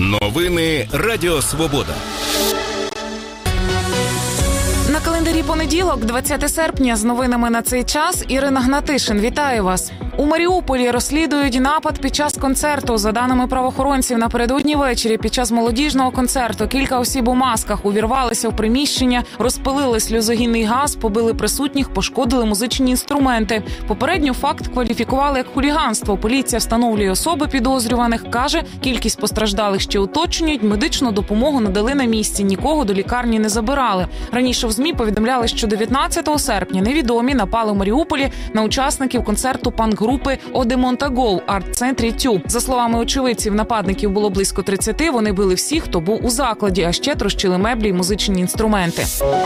Новини Радіо Свобода. На календарі понеділок, 20 серпня, з новинами на цей час Ірина Гнатишин. Вітаю вас. У Маріуполі розслідують напад під час концерту. За даними правоохоронців, напередодні ввечері під час молодіжного концерту кілька осіб у масках увірвалися в приміщення, розпилили сльозогінний газ, побили присутніх, пошкодили музичні інструменти. Попередньо факт кваліфікували як хуліганство. Поліція встановлює особи підозрюваних. Каже, кількість постраждалих ще уточнюють, медичну допомогу надали на місці, нікого до лікарні не забирали. Раніше в ЗМІ повідомляли, що 19 серпня невідомі напали в Маріуполі на учасників концерту панк-групи «Одемонтаго» в арт-центрі «Тю». За словами очевидців, нападників було близько 30, вони били всіх, хто був у закладі, а ще трощили меблі й музичні інструменти.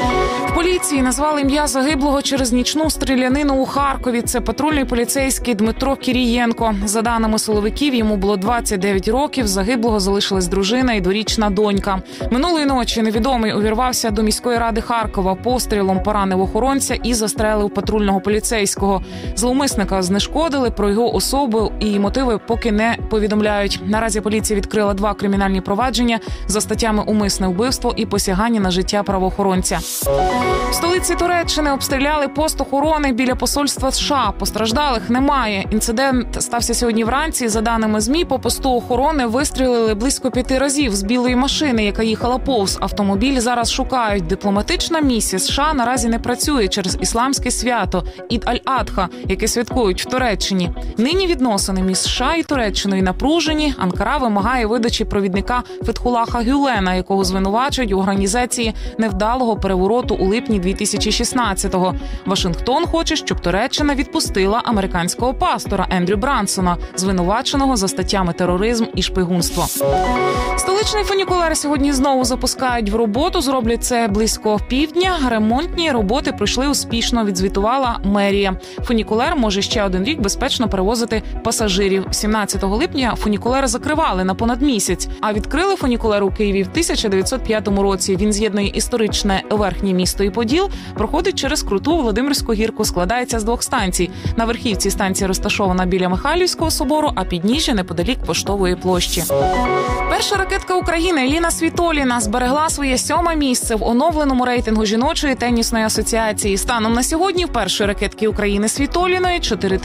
В поліції назвали ім'я загиблого через нічну стрілянину у Харкові. Це патрульний поліцейський Дмитро Кірієнко. За даними силовиків, йому було 29 років, загиблого залишилась дружина і дворічна донька. Минулої ночі невідомий увірвався до міської ради Харкова, пострілом поранив охоронця і застрелив патрульного поліцейського. Зловмисника знешкодили, про його особу і мотиви поки не повідомляють. Наразі поліція відкрила 2 кримінальні провадження за статтями «Умисне вбивство» і «Посягання на життя правоохоронця». В столиці Туреччини обстріляли пост охорони біля посольства США. Постраждалих немає. Інцидент стався сьогодні вранці. За даними ЗМІ, по посту охорони вистрілили близько 5 разів з білої машини, яка їхала повз. Автомобіль зараз шукають. Дипломатична місія США наразі не працює через ісламське свято Ід-аль-Адха, яке святкують в Туреччині. Нині відносини між США і Туреччиною напружені. Анкара вимагає видачі провідника Фетхулаха Гюлена, якого звинувачують у організації невдалого перевороту у липні 2016-го. Вашингтон хоче, щоб Туреччина відпустила американського пастора Ендрю Брансона, звинуваченого за статтями тероризм і шпигунство. Столичний фунікулер сьогодні знову запускають в роботу. Зроблять це близько півдня. Ремонтні роботи пройшли успішно, відзвітувала мерія. Фунікулер може ще 1 рік безпечно перевозити пасажирів. 17 липня фунікулер закривали на понад місяць, а відкрили фунікулер у Києві в 1905 році. Він з'єднує історичне верхнє місто і Поділ, проходить через круту Володимирську гірку, складається з 2 станцій. На верхівці станція розташована біля Михайлівського собору, а підніжжя неподалік Поштової площі. Перша ракетка України Еліна Світоліна зберегла своє 7-ме місце в оновленому рейтингу жіночої тенісної асоціації. Станом на сьогодні в першої ракетки України Світоліної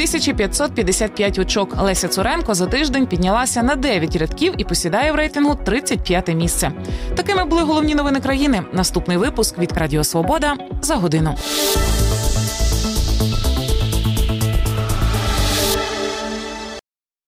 4555 очок. Леся Цуренко за тиждень піднялася на 9 рядків і посідає в рейтингу 35-те місце. Такими були головні новини країни. Наступний випуск від Радіо Свобода за годину.